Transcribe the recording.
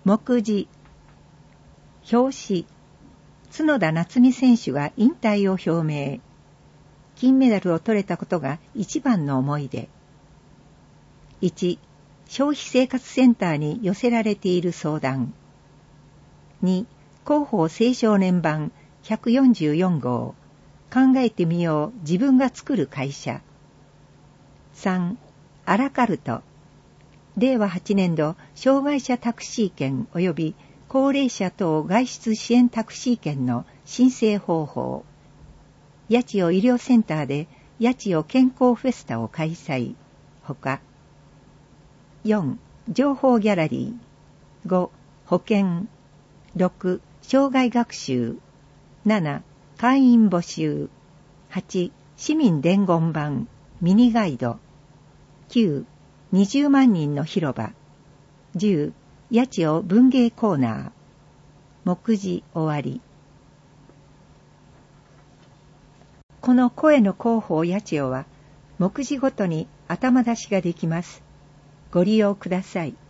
目次。表紙。角田夏実選手が引退を表明。金メダルを取れたことが一番の思い出。1、消費生活センターに寄せられている相談。2、広報青少年版144号。考えてみよう自分が作る会社。3、アラカルト。令和8年度障害者タクシー券及び高齢者等外出支援タクシー券の申請方法。八千代医療センターで八千代健康フェスタを開催。ほか。4、情報ギャラリー。5、保険。6、障害学習。7、会員募集。8、市民伝言板、ミニガイド。9、20万人の広場。10、八千代文芸コーナー。目次終わり。この声の広報八千代は、目次ごとに頭出しができます。ご利用ください。